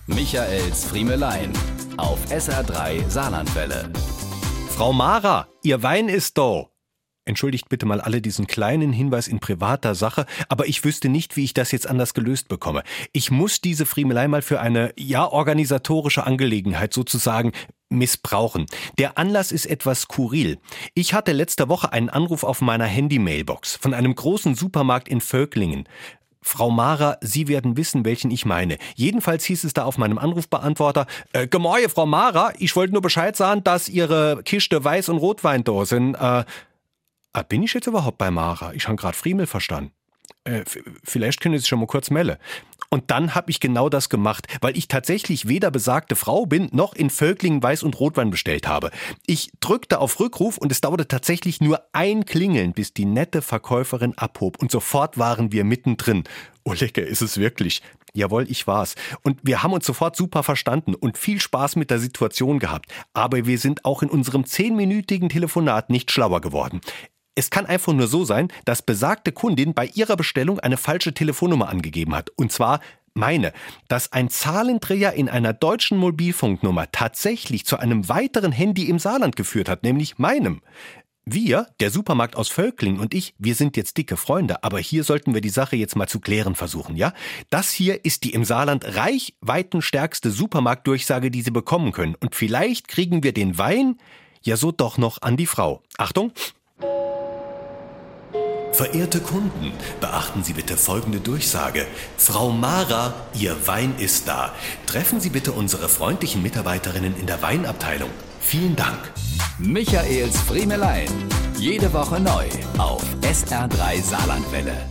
Michaels Friemelein auf SR3 Saarlandwelle. Frau Mara, Ihr Wein ist da. Entschuldigt bitte mal alle diesen kleinen Hinweis in privater Sache, aber ich wüsste nicht, wie ich das jetzt anders gelöst bekomme. Ich muss diese Friemelei mal für eine, organisatorische Angelegenheit sozusagen missbrauchen. Der Anlass ist etwas skurril. Ich hatte letzte Woche einen Anruf auf meiner Handy-Mailbox von einem großen Supermarkt in Völklingen. Frau Mara, Sie werden wissen, welchen ich meine. Jedenfalls hieß es da auf meinem Anrufbeantworter, Gemäue, Frau Mara, ich wollte nur Bescheid sagen, dass Ihre Kiste Weiß- und Rotwein da sind. Bin ich jetzt überhaupt bei Mara? Ich habe gerade Friemel verstanden. Vielleicht können Sie sich schon mal kurz melden. Und dann habe ich genau das gemacht, weil ich tatsächlich weder besagte Frau bin, noch in Völklingen Weiß- und Rotwein bestellt habe. Ich drückte auf Rückruf und es dauerte tatsächlich nur ein Klingeln, bis die nette Verkäuferin abhob. Und sofort waren wir mittendrin. Oh, lecker ist es wirklich. Jawohl, ich war's. Und wir haben uns sofort super verstanden und viel Spaß mit der Situation gehabt. Aber wir sind auch in unserem 10-minütigen Telefonat nicht schlauer geworden. Es kann einfach nur so sein, dass besagte Kundin bei ihrer Bestellung eine falsche Telefonnummer angegeben hat. Und zwar meine. Dass ein Zahlendreher in einer deutschen Mobilfunknummer tatsächlich zu einem weiteren Handy im Saarland geführt hat, nämlich meinem. Wir, der Supermarkt aus Völklingen und ich, wir sind jetzt dicke Freunde, aber hier sollten wir die Sache jetzt mal zu klären versuchen, ja? Das hier ist die im Saarland reichweitenstärkste Supermarktdurchsage, die Sie bekommen können. Und vielleicht kriegen wir den Wein ja so doch noch an die Frau. Achtung! Verehrte Kunden, beachten Sie bitte folgende Durchsage. Frau Mara, Ihr Wein ist da. Treffen Sie bitte unsere freundlichen Mitarbeiterinnen in der Weinabteilung. Vielen Dank. Michaels Friemelein. Jede Woche neu auf SR3 Saarlandwelle.